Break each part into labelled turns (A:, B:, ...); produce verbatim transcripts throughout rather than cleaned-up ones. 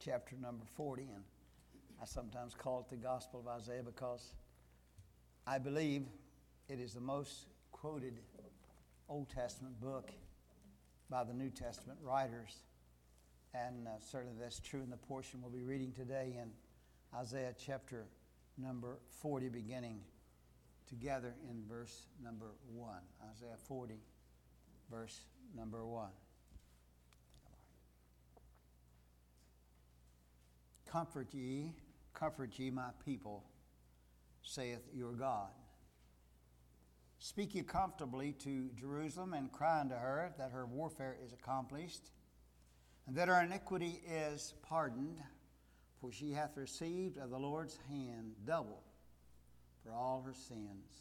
A: chapter number forty, and I sometimes call it the Gospel of Isaiah because I believe it is the most quoted Old Testament book by the New Testament writers. And uh, certainly that's true in the portion we'll be reading today in Isaiah chapter number forty, beginning together in verse number one. Isaiah forty, verse number one. Comfort ye, comfort ye my people, saith your God. Speak ye comfortably to Jerusalem, and cry unto her that her warfare is accomplished, and that her iniquity is pardoned, for she hath received of the Lord's hand double for all her sins.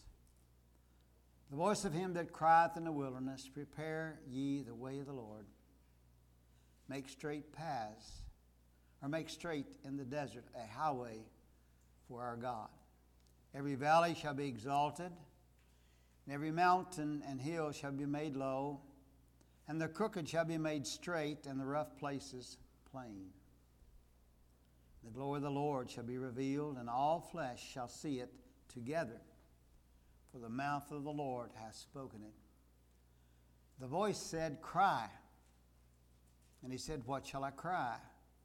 A: The voice of him that crieth in the wilderness, prepare ye the way of the Lord. Make straight paths, or make straight in the desert a highway for our God. Every valley shall be exalted, and every mountain and hill shall be made low, and the crooked shall be made straight, and the rough places plain. The glory of the Lord shall be revealed, and all flesh shall see it together, for the mouth of the Lord hath spoken it. The voice said, Cry. And he said, What shall I cry?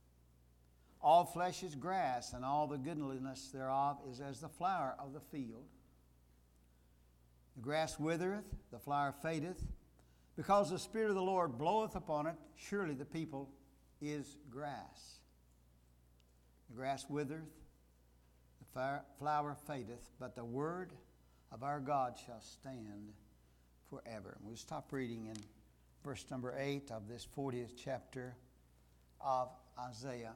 A: All flesh is grass, and all the goodliness thereof is as the flower of the field. The grass withereth, the flower fadeth, because the Spirit of the Lord bloweth upon it. Surely the people is grass. The grass withereth, the flower fadeth, but the word of our God shall stand forever. We'll stop reading in verse number eight of this fortieth chapter of Isaiah.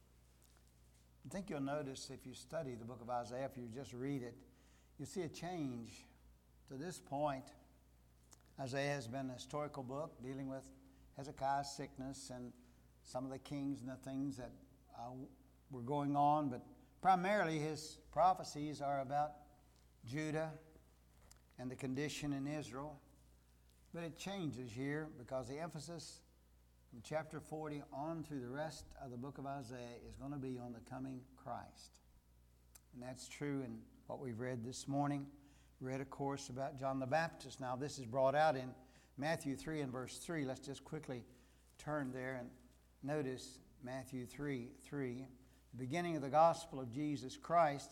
A: I think you'll notice if you study the book of Isaiah, if you just read it, you'll see a change. To this point, Isaiah has been a historical book dealing with Hezekiah's sickness and some of the kings and the things that uh, were going on, but primarily his prophecies are about Judah and the condition in Israel. But it changes here because the emphasis from chapter forty on through the rest of the book of Isaiah is going to be on the coming Christ. And that's true in what we've read this morning. We read, of course, about John the Baptist. Now, this is brought out in Matthew three and verse three. Let's just quickly turn there and notice Matthew three, three. The beginning of the gospel of Jesus Christ.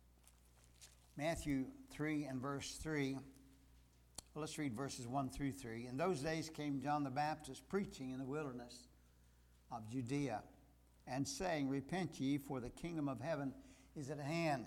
A: Matthew three and verse three. Well, let's read verses one through three. In those days came John the Baptist preaching in the wilderness of Judea and saying, Repent ye, for the kingdom of heaven is at hand.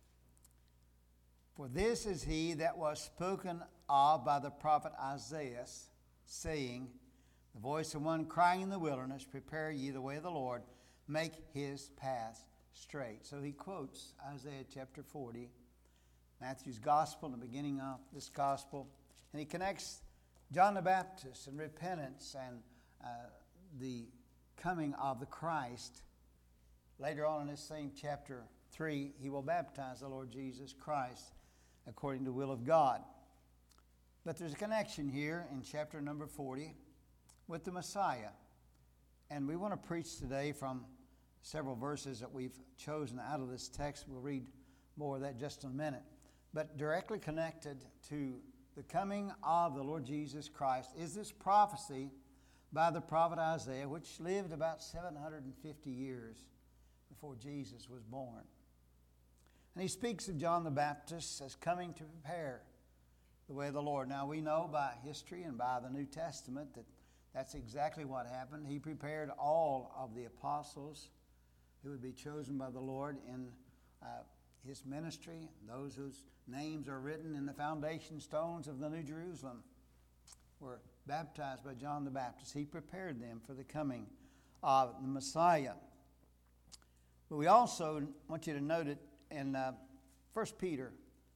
A: For this is he that was spoken of by the prophet Isaiah, saying, The voice of one crying in the wilderness, Prepare ye the way of the Lord, make his path straight. So he quotes Isaiah chapter forty, Matthew's gospel, the beginning of this gospel. And he connects John the Baptist and repentance and uh, the coming of the Christ. Later on in this same chapter three, he will baptize the Lord Jesus Christ according to the will of God. But there's a connection here in chapter number forty with the Messiah. And we want to preach today from several verses that we've chosen out of this text. We'll read more of that just in a minute. But directly connected to the coming of the Lord Jesus Christ is this prophecy by the prophet Isaiah, which lived about seven hundred fifty years before Jesus was born. And he speaks of John the Baptist as coming to prepare the way of the Lord. Now, we know by history and by the New Testament that that's exactly what happened. He prepared all of the apostles who would be chosen by the Lord in uh, his ministry, those whose names are written in the foundation stones of the New Jerusalem were baptized by John the Baptist. He prepared them for the coming of the Messiah. But we also want you to note it in uh, First Peter.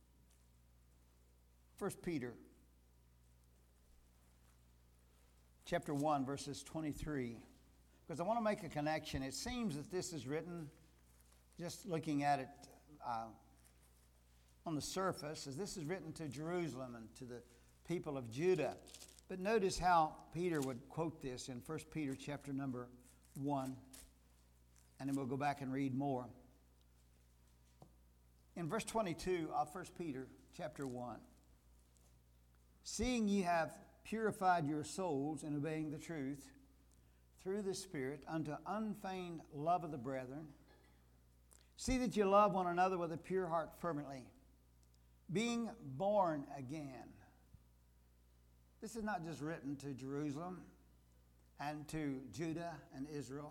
A: First Peter chapter one, verses twenty-three. Because I want to make a connection. It seems that this is written, just looking at it uh, on the surface, as this is written to Jerusalem and to the people of Judah. But notice how Peter would quote this in First Peter chapter number one. and then we'll go back and read more. In verse twenty-two of First Peter chapter one, seeing ye have purified your souls in obeying the truth through the Spirit unto unfeigned love of the brethren, see that you love one another with a pure heart fervently, being born again. This is not just written to Jerusalem and to Judah and Israel,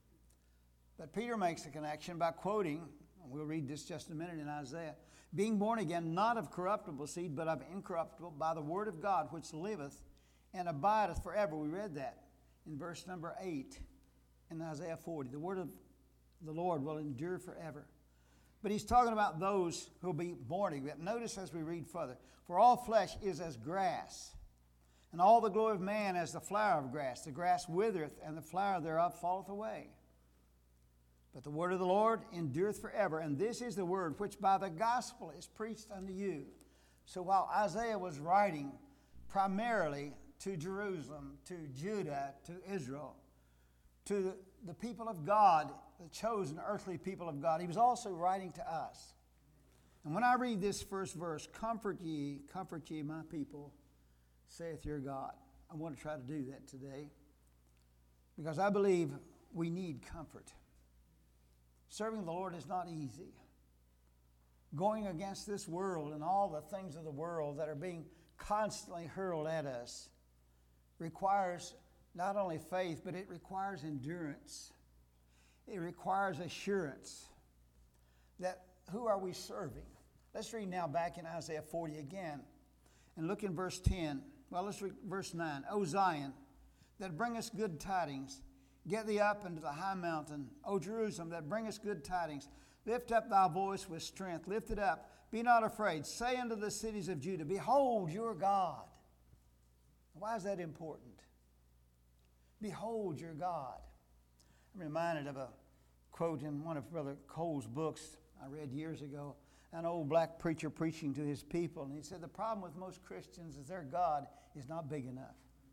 A: but Peter makes a connection by quoting, and we'll read this just a minute in Isaiah, being born again, not of corruptible seed, but of incorruptible, by the word of God, which liveth and abideth forever. We read that in verse number eight in Isaiah forty. The word of the Lord will endure forever. But he's talking about those who will be born again. Notice as we read further, for all flesh is as grass, and all the glory of man as the flower of grass. The grass withereth, and the flower thereof falleth away. But the word of the Lord endureth forever. And this is the word which by the gospel is preached unto you. So while Isaiah was writing primarily to Jerusalem, to Judah, to Israel, to the, the people of God, the chosen earthly people of God, he was also writing to us. And when I read this first verse, comfort ye, comfort ye my people, saith your God. I want to try to do that today because I believe we need comfort. Serving the Lord is not easy. Going against this world and all the things of the world that are being constantly hurled at us requires not only faith, but it requires endurance. It requires assurance that who are we serving? Let's read now back in Isaiah forty again and look in verse ten. Well, let's read verse nine. O Zion, that bringest good tidings, get thee up into the high mountain. O Jerusalem, that bringest good tidings, lift up thy voice with strength. Lift it up. Be not afraid. Say unto the cities of Judah, behold your God. Why is that important? Behold your God. I'm reminded of a quote in one of Brother Cole's books I read years ago. An old black preacher preaching to his people. And he said, the problem with most Christians is their God is not big enough.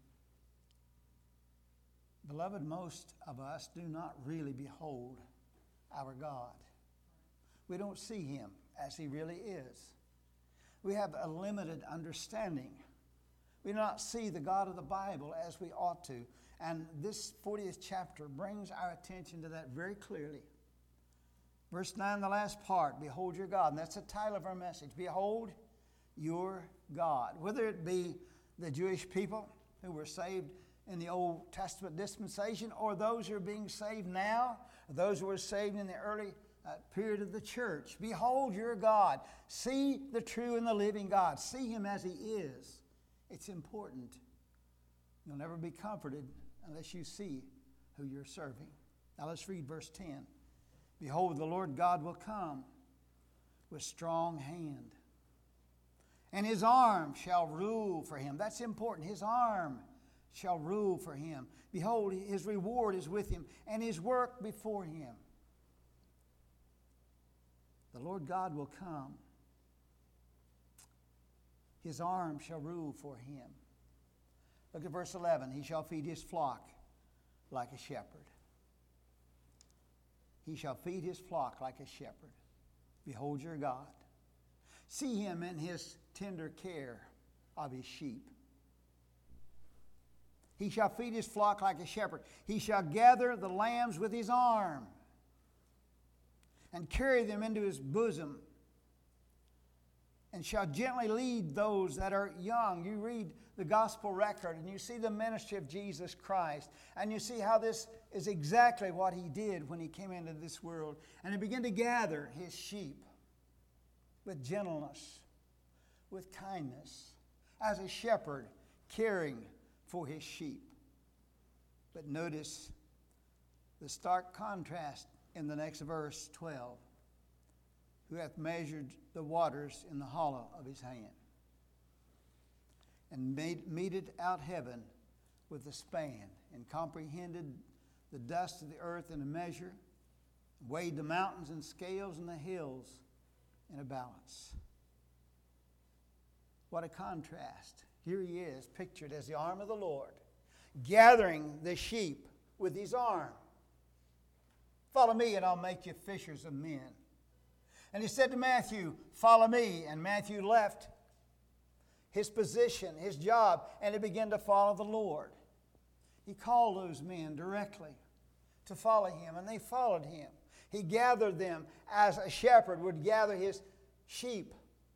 A: Beloved, most of us do not really behold our God. We don't see him as he really is. We have a limited understanding. We do not see the God of the Bible as we ought to. And this fortieth chapter brings our attention to that very clearly. Verse nine, the last part, behold your God. And that's the title of our message. Behold your God. Whether it be the Jewish people who were saved in the Old Testament dispensation, or those who are being saved now, or those who were saved in the early uh, period of the church. Behold your God. See the true and the living God. See him as he is. It's important. You'll never be comforted unless you see who you're serving. Now let's read verse ten. Behold, the Lord God will come with strong hand, and his arm shall rule for him. That's important. His arm shall rule for him. Behold, his reward is with him, and his work before him. The Lord God will come. His arm shall rule for him. Look at verse eleven. He shall feed his flock like a shepherd. He shall feed his flock like a shepherd. Behold your God. See him in his tender care of his sheep. He shall feed his flock like a shepherd. He shall gather the lambs with his arm and carry them into his bosom, and shall gently lead those that are young. You read the gospel record and you see the ministry of Jesus Christ, and you see how this is exactly what he did when he came into this world. And he began to gather his sheep with gentleness, with kindness, as a shepherd caring for his sheep. But notice the stark contrast in the next verse, twelve. Who hath measured the waters in the hollow of his hand, and made meted out heaven with a span, and comprehended the dust of the earth in a measure, weighed the mountains in scales and the hills in a balance. What a contrast. Here he is, pictured as the arm of the Lord, gathering the sheep with his arm, Follow me and I'll make you fishers of men. And he said to Matthew, follow me. And Matthew left his position, his job, and he began to follow the Lord. He called those men directly to follow him, and they followed him. He gathered them as a shepherd would gather his sheep.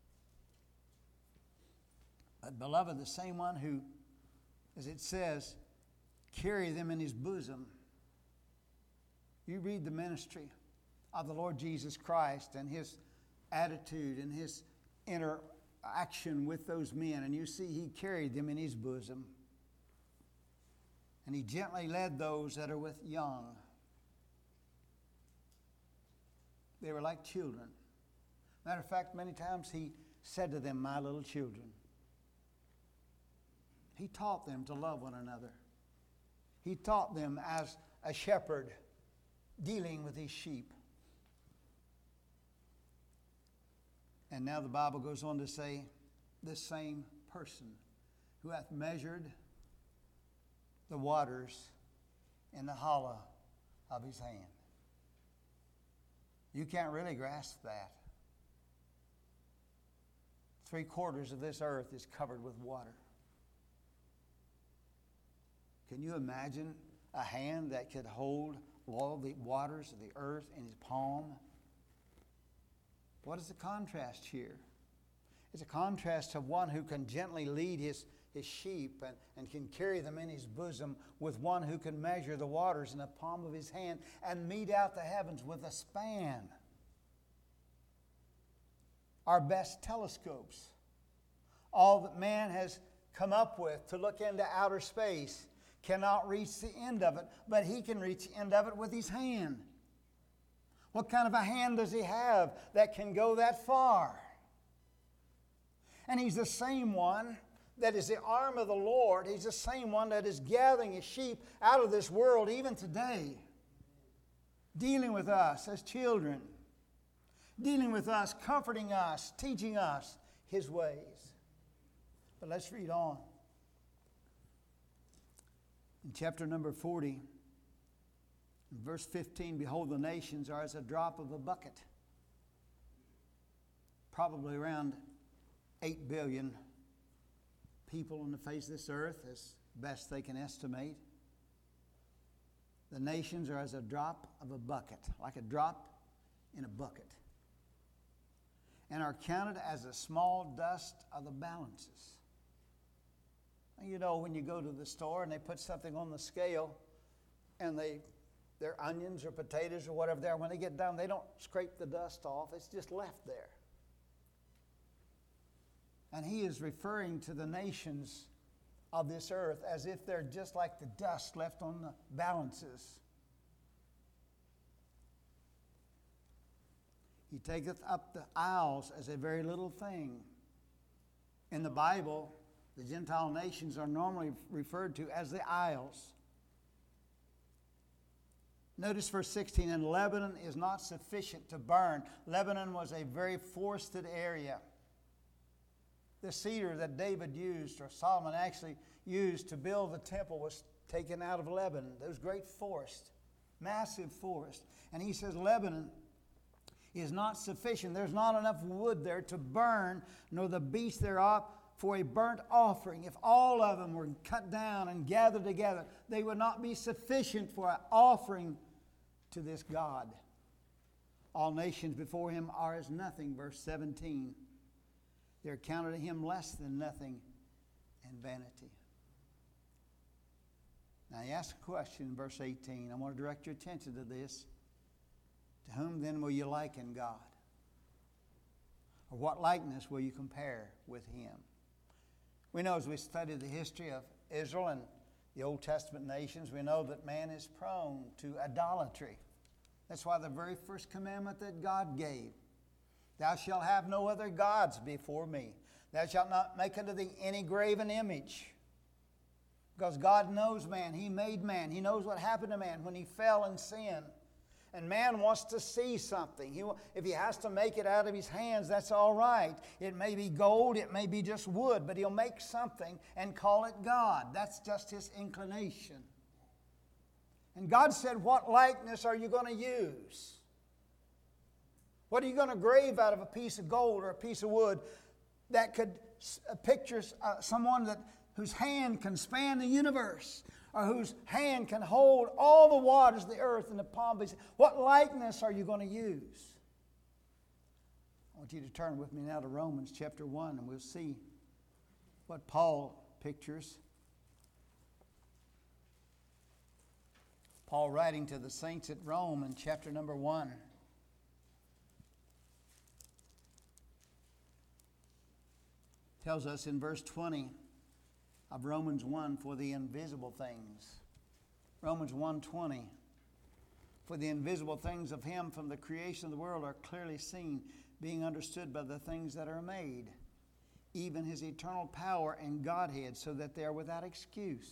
A: But beloved, the same one who, as it says, carried them in his bosom. You read the ministry of the Lord Jesus Christ and his attitude and his interaction with those men, and you see he carried them in his bosom. And he gently led those that are with young. They were like children. Matter of fact, many times he said to them, my little children. He taught them to love one another. He taught them as a shepherd dealing with his sheep. And now the Bible goes on to say, this same person who hath measured the waters in the hollow of his hand. You can't really grasp that. Three quarters of this earth is covered with water. Can you imagine a hand that could hold all the waters of the earth in his palm? What is the contrast here? It's a contrast of one who can gently lead his, his sheep and, and can carry them in his bosom with one who can measure the waters in the palm of his hand and mete out the heavens with a span. Our best telescopes, all that man has come up with to look into outer space, cannot reach the end of it, but he can reach the end of it with his hand. What kind of a hand does he have that can go that far? And he's the same one that is the arm of the Lord. He's the same one that is gathering his sheep out of this world even today, dealing with us as children, dealing with us, comforting us, teaching us his ways. But let's read on. In chapter number forty, verse fifteen, behold, the nations are as a drop of a bucket. Probably around eight billion people on the face of this earth, as best they can estimate. The nations are as a drop of a bucket, like a drop in a bucket, and are counted as the small dust of the balances. You know, when you go to the store and they put something on the scale and they, they're onions or potatoes or whatever there, when they get done, they don't scrape the dust off. It's just left there. And he is referring to the nations of this earth as if they're just like the dust left on the balances. He taketh up the isles as a very little thing. In the Bible, the Gentile nations are normally referred to as the isles. Notice verse sixteen, and Lebanon is not sufficient to burn. Lebanon was a very forested area. The cedar that David used, or Solomon actually used to build the temple, was taken out of Lebanon. Those great forests, massive forest. And he says Lebanon is not sufficient. There's not enough wood there to burn, nor the beasts thereof for a burnt offering. If all of them were cut down and gathered together, they would not be sufficient for an offering to this God. All nations before him are as nothing, verse seventeen. They're counted to him less than nothing and vanity. Now he asks a question in verse eighteen. I want to direct your attention to this. To whom then will you liken God? Or what likeness will you compare with him? We know as we study the history of Israel and the Old Testament nations, we know that man is prone to idolatry. That's why the very first commandment that God gave, thou shalt have no other gods before me. Thou shalt not make unto thee any graven image. Because God knows man. He made man. He knows what happened to man when he fell in sin. And man wants to see something. He, if he has to make it out of his hands, that's all right. It may be gold, it may be just wood, but he'll make something and call it God. That's just his inclination. And God said, what likeness are you going to use? What are you going to grave out of a piece of gold or a piece of wood that could picture uh, someone that whose hand can span the universe, or whose hand can hold all the waters of the earth in the palm of his hand? What likeness are you going to use? I want you to turn with me now to Romans chapter one, and we'll see what Paul pictures. Paul writing to the saints at Rome in chapter number one. Tells us in verse twenty of Romans one, for the invisible things. Romans one twenty. For the invisible things of him from the creation of the world are clearly seen, being understood by the things that are made, even his eternal power and Godhead, so that they are without excuse.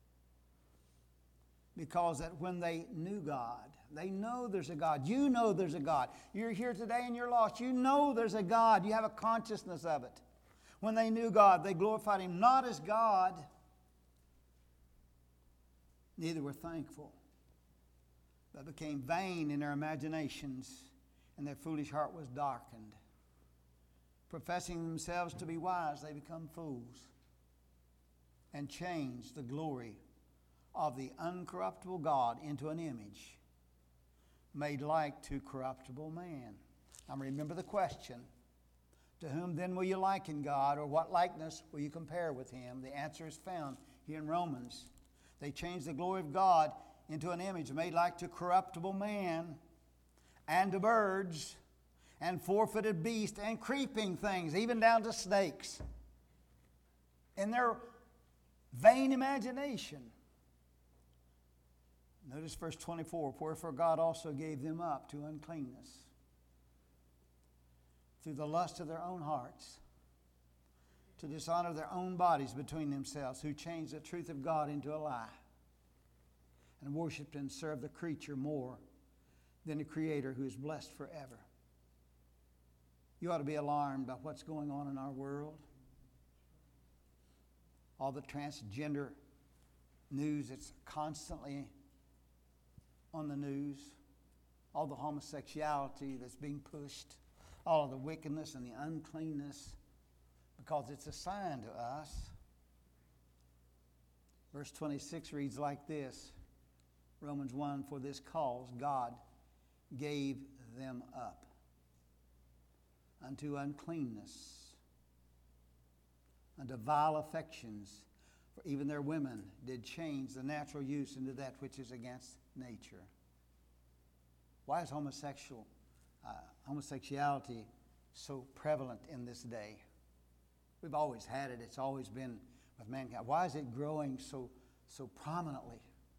A: Because that when they knew God, they know there's a God. You know there's a God. You're here today and you're lost. You know there's a God. You have a consciousness of it. When they knew God, they glorified him not as God, neither were thankful, but became vain in their imaginations, and their foolish heart was darkened. Professing themselves to be wise, they become fools, and changed the glory of the uncorruptible God into an image made like to corruptible man. Now remember the question. To whom then will you liken God, or what likeness will you compare with him? The answer is found here in Romans. They changed the glory of God into an image made like to corruptible man, and to birds, and four-footed beasts, and creeping things, even down to snakes. In their vain imagination. Notice verse twenty-four, wherefore God also gave them up to uncleanness through the lust of their own hearts, to dishonor their own bodies between themselves, who changed the truth of God into a lie, and worshiped and served the creature more than the Creator, who is blessed forever. You ought to be alarmed by what's going on in our world. All the transgender news that's constantly on the news, all the homosexuality that's being pushed, all of the wickedness and the uncleanness, because it's a sign to us. Verse twenty-six reads like this, Romans one, for this cause God gave them up unto uncleanness, unto vile affections, for even their women did change the natural use into that which is against nature. Why is homosexual uh, homosexuality so prevalent in this day? We've always had it. It's always been with mankind. Why is it growing so so prominently?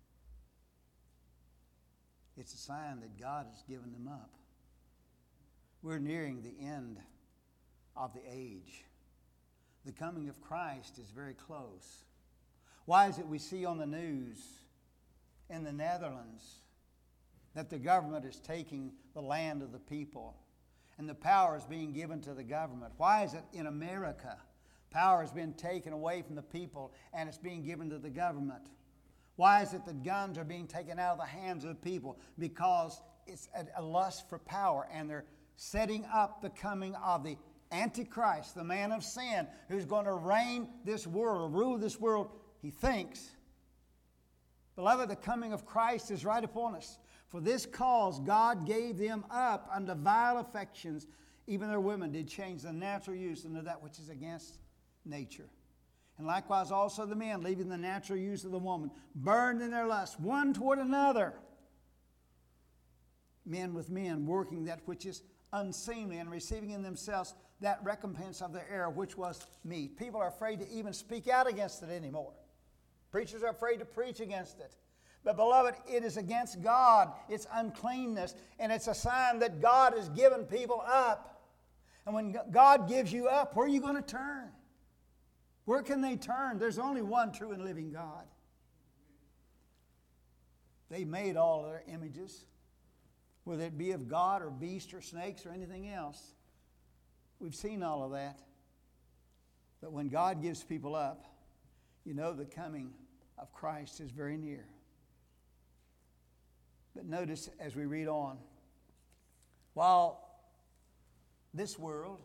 A: It's a sign that God has given them up. We're nearing the end of the age. The coming of Christ is very close. Why is it we see on the news in the Netherlands that the government is taking the land of the people and the power is being given to the government? Why is it in America power has been taken away from the people and it's being given to the government? Why is it that guns are being taken out of the hands of the people? Because it's a, a lust for power, and they're setting up the coming of the Antichrist, the man of sin, who's going to reign this world, rule this world, he thinks. Beloved, the coming of Christ is right upon us. For this cause God gave them up unto vile affections. Even their women did change the natural use into that which is against nature. And likewise also the men, leaving the natural use of the woman, burned in their lust, one toward another. Men with men, working that which is unseemly, and receiving in themselves that recompense of their error, which was meat. People are afraid to even speak out against it anymore. Preachers are afraid to preach against it. But beloved, it is against God. It's uncleanness. And it's a sign that God has given people up. And when God gives you up, where are you going to turn? Where can they turn? There's only one true and living God. They made all their images, whether it be of God or beast or snakes or anything else. We've seen all of that. But when God gives people up, you know the coming of Christ is very near. But notice as we read on, while this world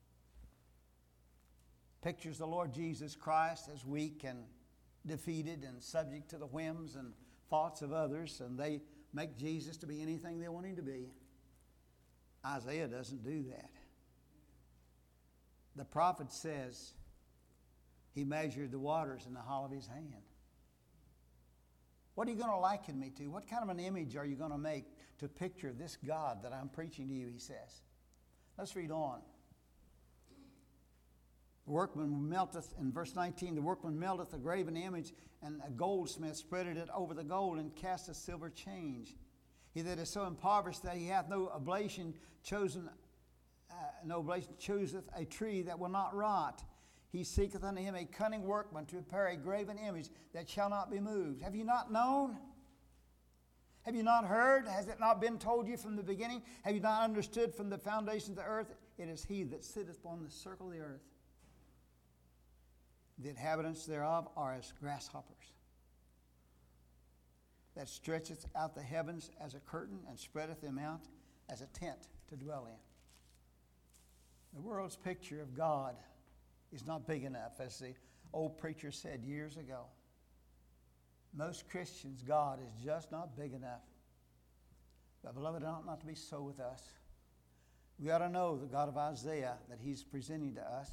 A: pictures the Lord Jesus Christ as weak and defeated and subject to the whims and thoughts of others, and they make Jesus to be anything they want him to be, Isaiah doesn't do that. The prophet says he measured the waters in the hollow of his hand. What are you going to liken me to? What kind of an image are you going to make to picture this God that I'm preaching to you, he says. Let's read on. The workman melteth, in verse nineteen, the workman melteth a graven image, and a goldsmith spreadeth it over the gold, and cast a silver change. He that is so impoverished that he hath no oblation chosen, uh, no oblation chooseth a tree that will not rot. He seeketh unto him a cunning workman to prepare a graven image that shall not be moved. Have you not known? Have you not heard? Has it not been told you from the beginning? Have you not understood from the foundations of the earth? It is he that sitteth upon the circle of the earth. The inhabitants thereof are as grasshoppers, that stretcheth out the heavens as a curtain, and spreadeth them out as a tent to dwell in. The world's picture of God is not big enough, as the old preacher said years ago. Most Christians, God is just not big enough. But beloved, it ought not to be so with us. We ought to know the God of Isaiah that he's presenting to us.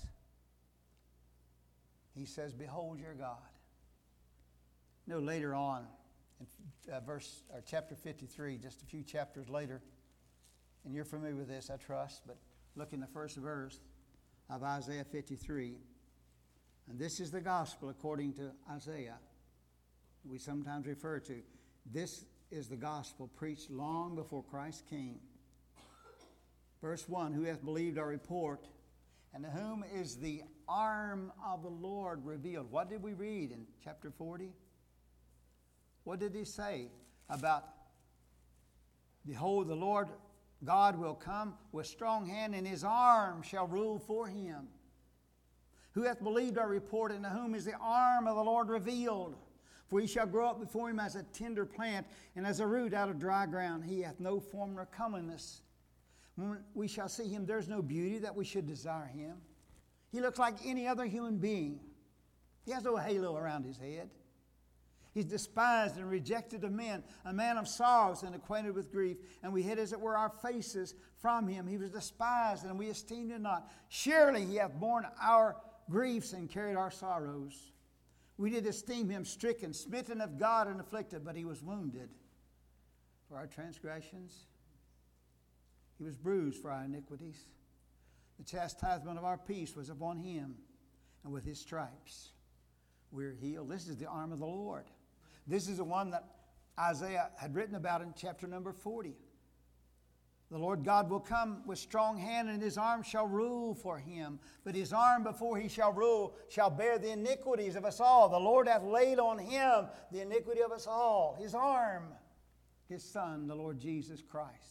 A: He says, behold your God. You know, later on, in uh, verse or chapter fifty-three, just a few chapters later, and you're familiar with this, I trust, but look in the first verse of Isaiah fifty-three. And this is the gospel according to Isaiah. We sometimes refer to. This is the gospel preached long before Christ came. Verse one, who hath believed our report, and to whom is the arm of the Lord revealed? What did we read in chapter forty? What did he say about, behold, the Lord God will come with strong hand, and his arm shall rule for him? Who hath believed our report, and to whom is the arm of the Lord revealed? For he shall grow up before him as a tender plant, and as a root out of dry ground. He hath no form nor comeliness. When we shall see him, there's no beauty that we should desire him. He looks like any other human being. He has no halo around his head. He's despised and rejected of men, a man of sorrows and acquainted with grief. And we hid, as it were, our faces from him. He was despised, and we esteemed him not. Surely he hath borne our griefs and carried our sorrows. We did esteem him stricken, smitten of God, and afflicted, but he was wounded for our transgressions. He was bruised for our iniquities. The chastisement of our peace was upon him, and with his stripes we're healed. This is the arm of the Lord. This is the one that Isaiah had written about in chapter number forty. The Lord God will come with strong hand, and his arm shall rule for him. But his arm, before he shall rule, shall bear the iniquities of us all. The Lord hath laid on him the iniquity of us all. His arm, his Son, the Lord Jesus Christ.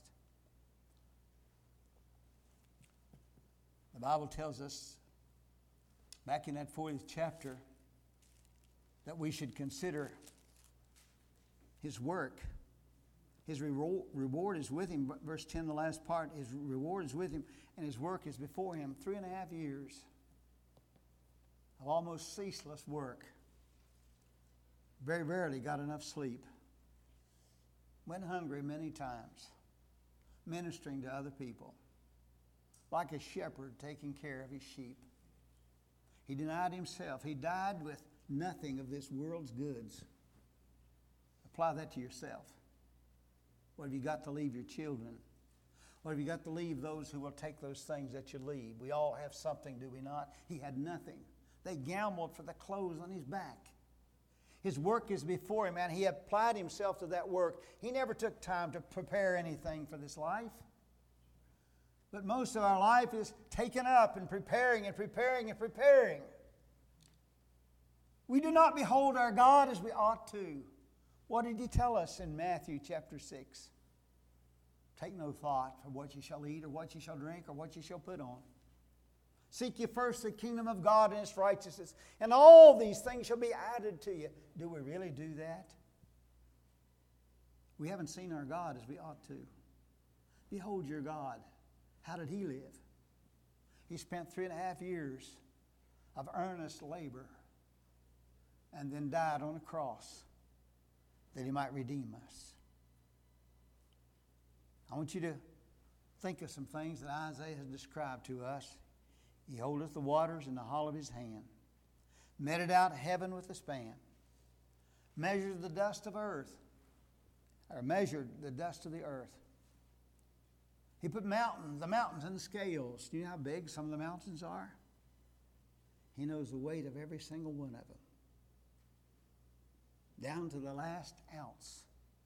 A: The Bible tells us, back in that fortieth chapter, that we should consider his work. His reward is with him. Verse ten, the last part, his reward is with him, and his work is before him. Three and a half years of almost ceaseless work. Very rarely got enough sleep. Went hungry many times, ministering to other people, like a shepherd taking care of his sheep. He denied himself. He died with nothing of this world's goods. Apply that to yourself. What have you got to leave your children? What have you got to leave those who will take those things that you leave? We all have something, do we not? He had nothing. They gambled for the clothes on his back. His work is before him, and he applied himself to that work. He never took time to prepare anything for this life. But most of our life is taken up in preparing and preparing and preparing. We do not behold our God as we ought to. What did he tell us in Matthew chapter six? Take no thought for what you shall eat or what you shall drink or what you shall put on. Seek ye first the kingdom of God and its righteousness, and all these things shall be added to you. Do we really do that? We haven't seen our God as we ought to. Behold your God. How did he live? He spent three and a half years of earnest labor and then died on a cross that he might redeem us. I want you to think of some things that Isaiah has described to us. He holdeth the waters in the hollow of his hand, meted out heaven with a span, measured the dust of earth, or measured the dust of the earth. He put mountains, the mountains in the scales. Do you know how big some of the mountains are? He knows the weight of every single one of them, down to the last ounce.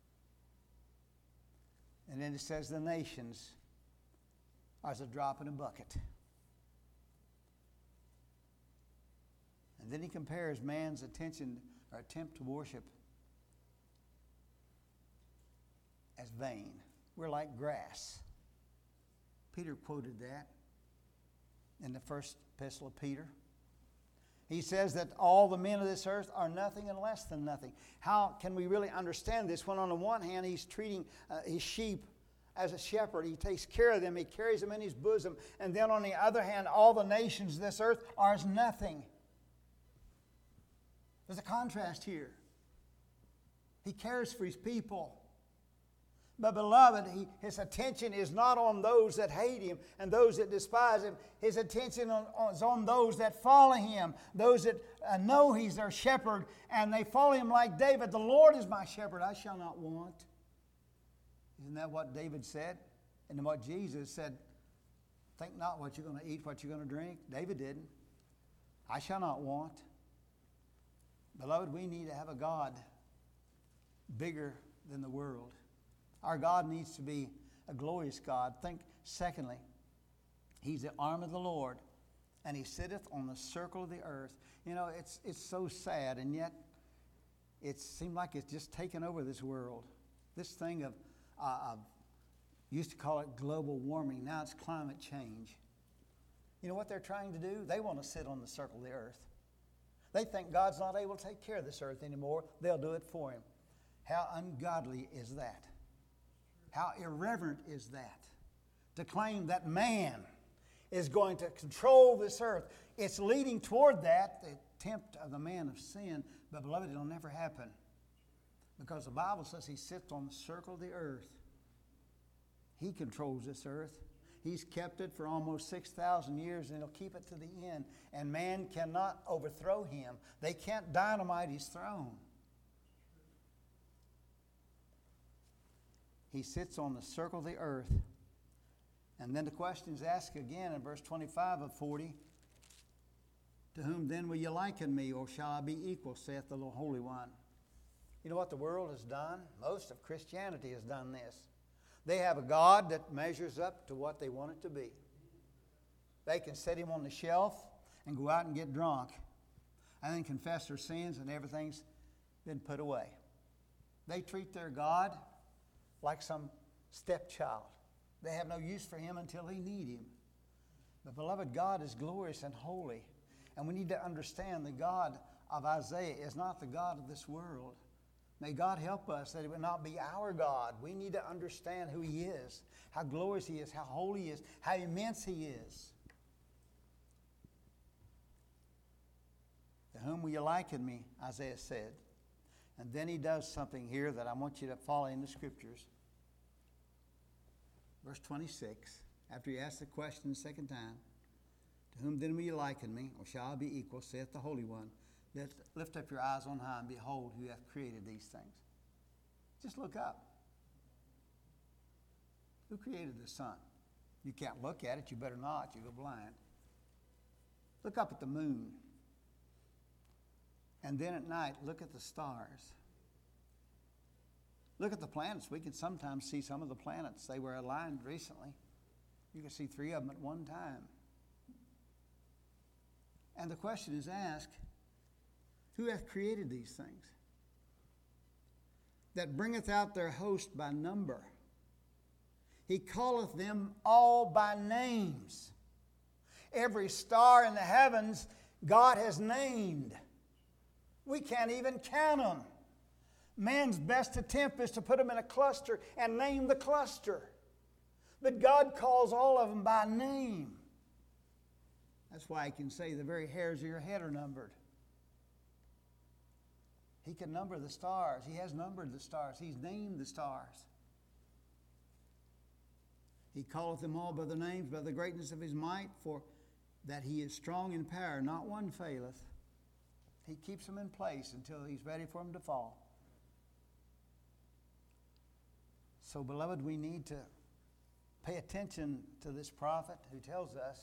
A: And then it says the nations are as a drop in a bucket. And then he compares man's attention or attempt to worship as vain. We're like grass. Peter quoted that in the first epistle of Peter. He says that all the men of this earth are nothing and less than nothing. How can we really understand this when on the one hand he's treating uh, his sheep as a shepherd? He takes care of them. He carries them in his bosom. And then on the other hand, all the nations of this earth are as nothing. There's a contrast here. He cares for his people. But beloved, he, his attention is not on those that hate him and those that despise him. His attention on, on, is on those that follow him, those that uh, know he's their shepherd, and they follow him like David. The Lord is my shepherd, I shall not want. Isn't that what David said? And what Jesus said, think not what you're going to eat, what you're going to drink. David didn't. I shall not want. Beloved, we need to have a God bigger than the world. Our God needs to be a glorious God. Think, secondly, he's the arm of the Lord, and he sitteth on the circle of the earth. You know, it's it's so sad, and yet it seems like it's just taken over this world. This thing of, uh, of, used to call it global warming. Now it's climate change. You know what they're trying to do? They want to sit on the circle of the earth. They think God's not able to take care of this earth anymore. They'll do it for him. How ungodly is that? How irreverent is that? To claim that man is going to control this earth. It's leading toward that, the attempt of the man of sin. But beloved, it'll never happen. Because the Bible says he sits on the circle of the earth. He controls this earth. He's kept it for almost six thousand years, and he'll keep it to the end. And man cannot overthrow him. They can't dynamite his throne. He sits on the circle of the earth. And then the question is asked again in verse twenty-five of forty. To whom then will you liken me, or shall I be equal, saith the Holy One? You know what the world has done? Most of Christianity has done this. They have a God that measures up to what they want it to be. They can set him on the shelf and go out and get drunk and then confess their sins, and everything's been put away. They treat their God like some stepchild. They have no use for him until they need him. But beloved, God is glorious and holy. And we need to understand the God of Isaiah is not the God of this world. May God help us that it would not be our God. We need to understand who he is, how glorious he is, how holy he is, how immense he is. To whom will you liken me, Isaiah said. And then he does something here that I want you to follow in the scriptures. Verse twenty-six, after he asks the question the second time, to whom then will you liken me, or shall I be equal, saith the Holy One? Lift, lift up your eyes on high and behold who hath created these things. Just look up. Who created the sun? You can't look at it, you better not, you go blind. Look up at the moon. And then at night, look at the stars. Look at the planets. We can sometimes see some of the planets. They were aligned recently. You can see three of them at one time. And the question is asked, who hath created these things? That bringeth out their host by number. He calleth them all by names. Every star in the heavens God has named. We can't even count them. Man's best attempt is to put them in a cluster and name the cluster. But God calls all of them by name. That's why He can say the very hairs of your head are numbered. He can number the stars. He has numbered the stars. He's named the stars. He calleth them all by their names, by the greatness of His might, for that He is strong in power, not one faileth. He keeps them in place until He's ready for them to fall. So, beloved, we need to pay attention to this prophet who tells us,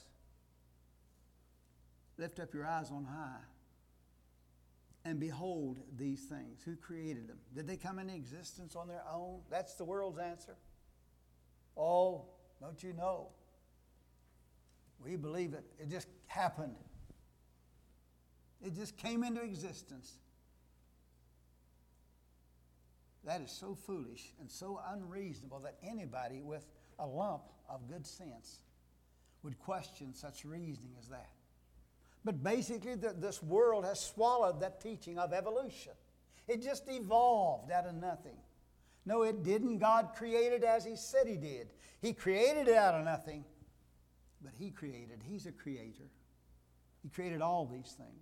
A: lift up your eyes on high and behold these things. Who created them? Did they come into existence on their own? That's the world's answer. Oh, don't you know? We believe it. It just happened. It just came into existence. That is so foolish and so unreasonable that anybody with a lump of good sense would question such reasoning as that. But basically, the, this world has swallowed that teaching of evolution. It just evolved out of nothing. No, it didn't. God created as He said He did. He created it out of nothing, but He created. He's a creator. He created all these things.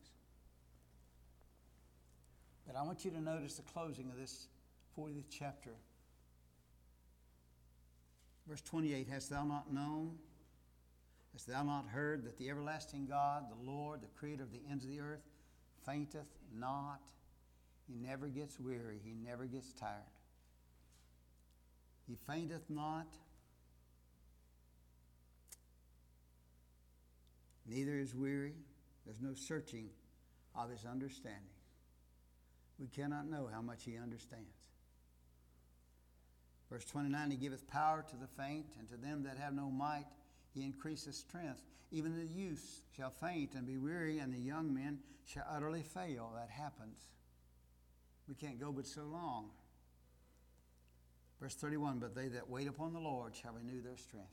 A: But I want you to notice the closing of this fortieth chapter. Verse twenty-eight, hast thou not known, hast thou not heard that the everlasting God, the Lord, the creator of the ends of the earth, fainteth not, He never gets weary, He never gets tired. He fainteth not, neither is weary. There's no searching of His understanding. We cannot know how much He understands. Verse twenty-nine, He giveth power to the faint, and to them that have no might He increaseth strength. Even the youths shall faint and be weary, and the young men shall utterly fail. That happens. We can't go but so long. Verse thirty-one, but they that wait upon the Lord shall renew their strength.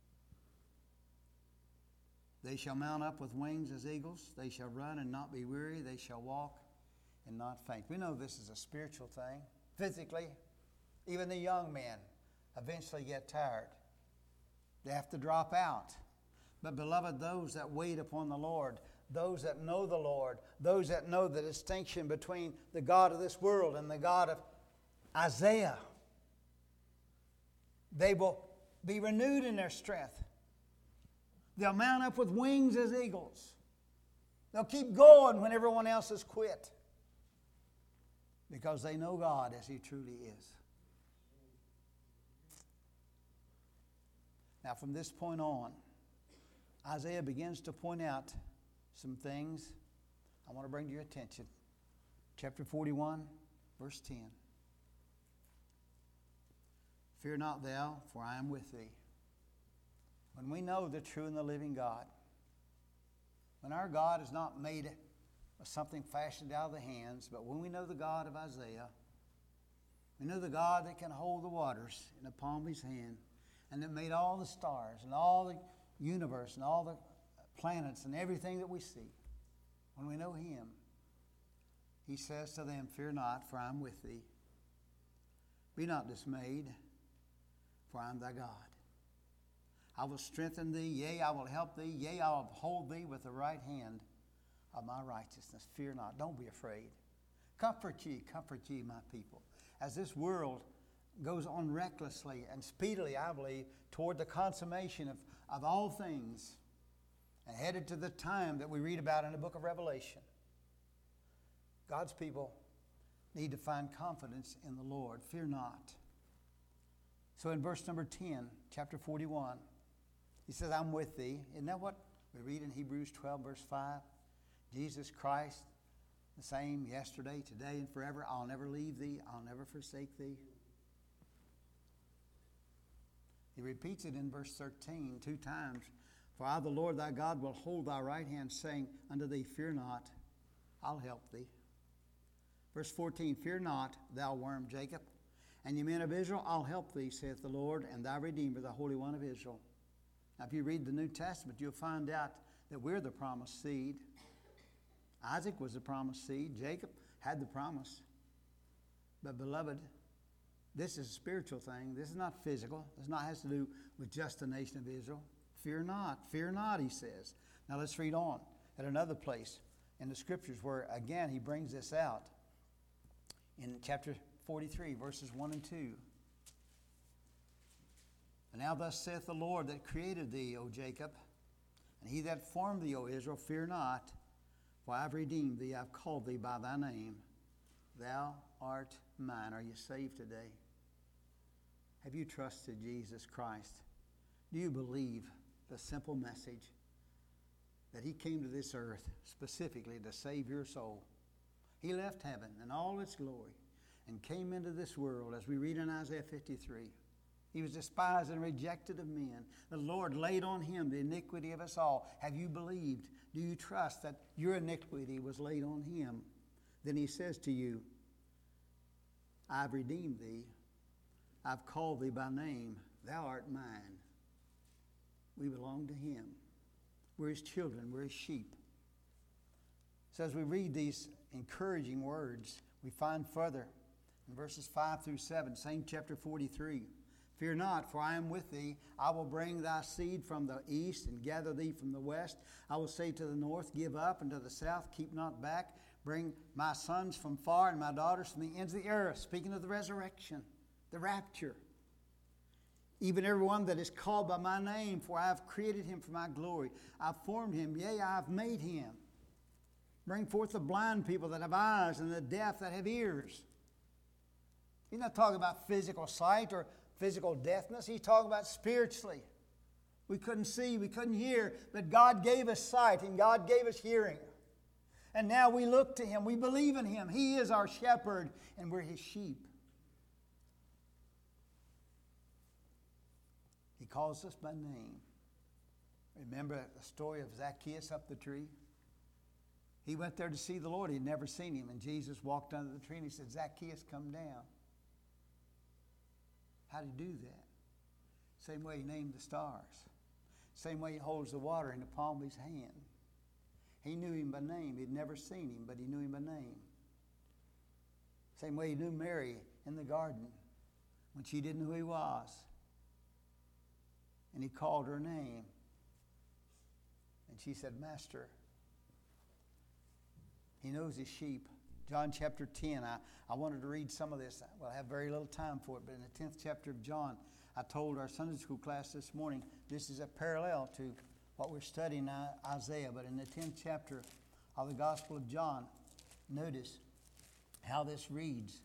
A: They shall mount up with wings as eagles. They shall run and not be weary. They shall walk and not faint. We know this is a spiritual thing. Physically, even the young men eventually get tired. They have to drop out. But beloved, those that wait upon the Lord, those that know the Lord, those that know the distinction between the God of this world and the God of Isaiah, they will be renewed in their strength. They'll mount up with wings as eagles. They'll keep going when everyone else has quit, because they know God as He truly is. Now, from this point on, Isaiah begins to point out some things I want to bring to your attention. Chapter forty-one, verse ten. Fear not thou, for I am with thee. When we know the true and the living God, when our God is not made of something fashioned out of the hands, but when we know the God of Isaiah, we know the God that can hold the waters in the palm of His hand, and that made all the stars and all the universe and all the planets and everything that we see. When we know Him, He says to them, fear not, for I am with thee. Be not dismayed, for I am thy God. I will strengthen thee, yea, I will help thee, yea, I will hold thee with the right hand of my righteousness. Fear not, don't be afraid. Comfort ye, comfort ye, my people. As this world goes on recklessly and speedily, I believe, toward the consummation of, of all things, and headed to the time that we read about in the book of Revelation, God's people need to find confidence in the Lord. Fear not. So in verse number ten, chapter forty-one, He says, I'm with thee. Isn't that what we read in Hebrews twelve, verse five? Jesus Christ, the same yesterday, today, and forever. I'll never leave thee. I'll never forsake thee. He repeats it in verse thirteen two times. For I, the Lord thy God, will hold thy right hand, saying unto thee, fear not, I'll help thee. Verse fourteen, fear not, thou worm Jacob, and ye men of Israel, I'll help thee, saith the Lord, and thy Redeemer, the Holy One of Israel. Now, if you read the New Testament, you'll find out that we're the promised seed. Isaac was the promised seed. Jacob had the promise. But beloved, this is a spiritual thing. This is not physical. This not has to do with just the nation of Israel. Fear not, fear not, he says. Now let's read on at another place in the Scriptures where, again, he brings this out. In chapter forty-three, verses one and two. And now thus saith the Lord that created thee, O Jacob, and he that formed thee, O Israel, fear not, for I have redeemed thee, I have called thee by thy name. Thou art mine. Are you saved today? Have you trusted Jesus Christ? Do you believe the simple message that he came to this earth specifically to save your soul? He left heaven and all its glory and came into this world, as we read in Isaiah fifty-three. He was despised and rejected of men. The Lord laid on him the iniquity of us all. Have you believed? Do you trust that your iniquity was laid on him? Then he says to you, I've redeemed thee. I've called thee by name. Thou art mine. We belong to him. We're his children. We're his sheep. So as we read these encouraging words, we find further in verses five through seven, same chapter forty-three. Fear not, for I am with thee. I will bring thy seed from the east and gather thee from the west. I will say to the north, give up, and to the south, keep not back. Bring my sons from far and my daughters from the ends of the earth. Speaking of the resurrection, the rapture. Even everyone that is called by my name, for I have created him for my glory. I have formed him, yea, I have made him. Bring forth the blind people that have eyes and the deaf that have ears. He's not talking about physical sight or physical deafness. He's talking about spiritually. We couldn't see, we couldn't hear, but God gave us sight and God gave us hearing. And now we look to him. We believe in him. He is our shepherd and we're his sheep. He calls us by name. Remember the story of Zacchaeus up the tree? He went there to see the Lord. He'd never seen him. And Jesus walked under the tree and he said, Zacchaeus, come down. How did he do that? Same way he named the stars. Same way he holds the water in the palm of his hand. He knew him by name. He'd never seen him, but he knew him by name. Same way he knew Mary in the garden when she didn't know who he was. And he called her name. And she said, Master. He knows his sheep. John chapter ten, I, I wanted to read some of this. Well, I have very little time for it, but in the tenth chapter of John, I told our Sunday school class this morning, this is a parallel to what we're studying now, Isaiah. But in the tenth chapter of the Gospel of John, notice how this reads.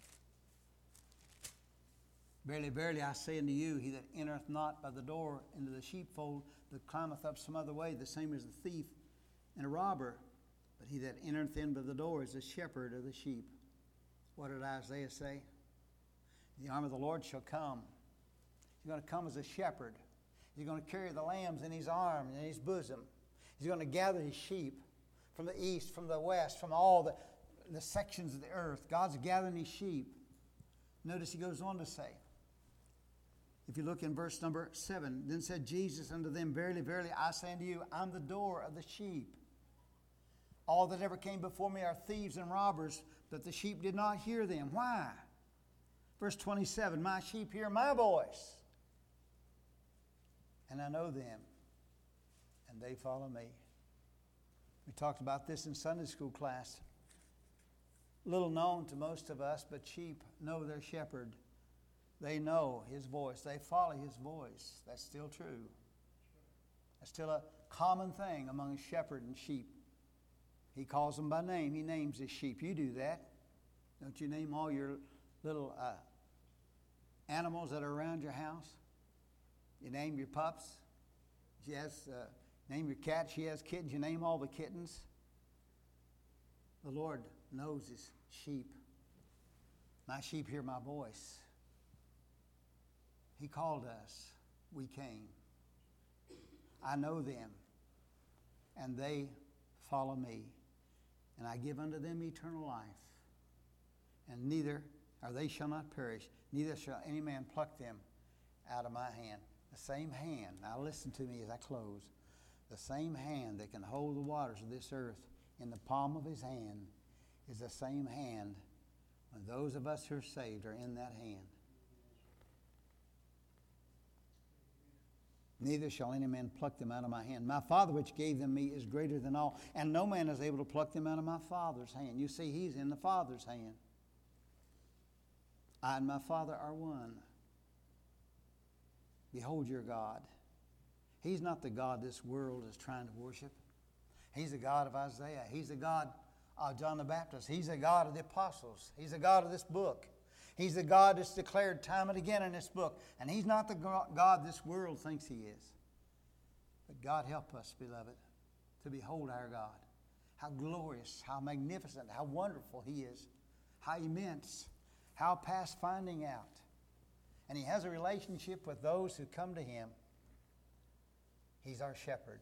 A: Verily, verily, I say unto you, he that entereth not by the door into the sheepfold, that climbeth up some other way, the same as the thief and a robber. But he that entereth in by the door is the shepherd of the sheep. What did Isaiah say? The arm of the Lord shall come. He's going to come as a shepherd. He's going to carry the lambs in his arm and in his bosom. He's going to gather his sheep from the east, from the west, from all the, the sections of the earth. God's gathering his sheep. Notice he goes on to say, if you look in verse number seven, then said Jesus unto them, Verily, verily, I say unto you, I'm the door of the sheep. All that ever came before me are thieves and robbers, but the sheep did not hear them. Why? Verse twenty-seven, my sheep hear my voice, and I know them, and they follow me. We talked about this in Sunday school class. Little known to most of us, but sheep know their shepherd. They know his voice. They follow his voice. That's still true. That's still a common thing among a shepherd and sheep. He calls them by name. He names his sheep. You do that. Don't you name all your little uh, animals that are around your house? You name your pups. She has, uh, name your cat. She has kittens. You name all the kittens. The Lord knows his sheep. My sheep hear my voice. He called us. We came. I know them, and they follow me. And I give unto them eternal life. And neither, or they shall not perish, neither shall any man pluck them out of my hand. The same hand, now listen to me as I close, the same hand that can hold the waters of this earth in the palm of his hand is the same hand when those of us who are saved are in that hand. Neither shall any man pluck them out of my hand. My Father which gave them me is greater than all, and no man is able to pluck them out of my Father's hand. You see, He's in the Father's hand. I and my Father are one. Behold your God. He's not the God this world is trying to worship. He's the God of Isaiah. He's the God of John the Baptist. He's the God of the apostles. He's the God of this book. He's the God that's declared time and again in this book. And He's not the God this world thinks He is. But God help us, beloved, to behold our God. How glorious, how magnificent, how wonderful He is. How immense, how past finding out. And He has a relationship with those who come to Him. He's our shepherd.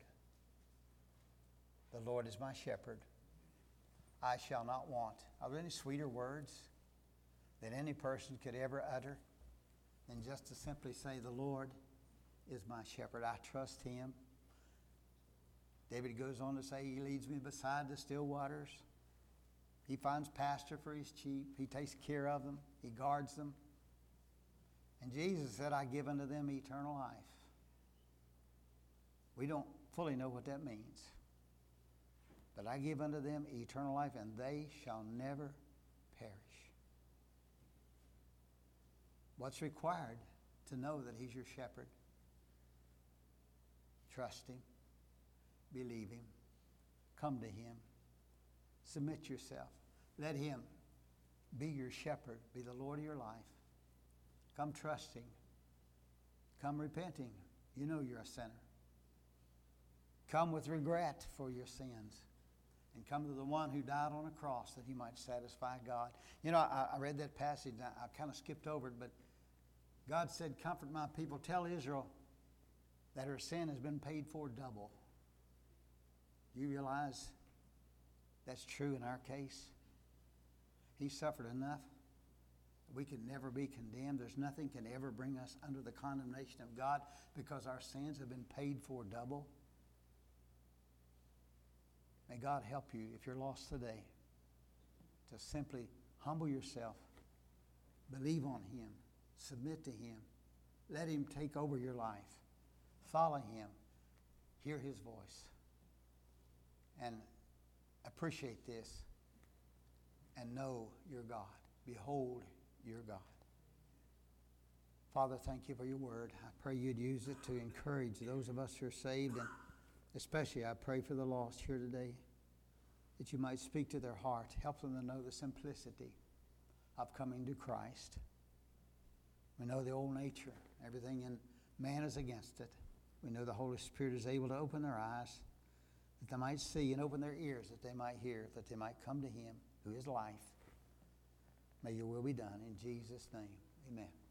A: The Lord is my shepherd. I shall not want. Are there any sweeter words that any person could ever utter than just to simply say, the Lord is my shepherd. I trust Him. David goes on to say, He leads me beside the still waters. He finds pasture for His sheep. He takes care of them. He guards them. And Jesus said, I give unto them eternal life. We don't fully know what that means. But I give unto them eternal life, and they shall never perish. What's required to know that He's your shepherd? Trust Him. Believe Him. Come to Him. Submit yourself. Let Him be your shepherd, be the Lord of your life. Come trusting. Come repenting. You know you're a sinner. Come with regret for your sins. And come to the one who died on a cross that He might satisfy God. You know, I, I read that passage, and I, I kind of skipped over it, but God said, comfort my people. Tell Israel that her sin has been paid for double. Do you realize that's true in our case? He suffered enough. We can never be condemned. There's nothing can ever bring us under the condemnation of God because our sins have been paid for double. May God help you, if you're lost today, to simply humble yourself, believe on Him, submit to Him, let Him take over your life, follow Him, hear His voice, and appreciate this, and know your God. Behold your God. Father, thank You for Your word. I pray You'd use it to encourage those of us who are saved, and especially I pray for the lost here today, that You might speak to their heart, help them to know the simplicity of coming to Christ. We know the old nature, everything in man is against it. We know the Holy Spirit is able to open their eyes, that they might see, and open their ears, that they might hear, that they might come to Him who is life. May Your will be done in Jesus' name. Amen.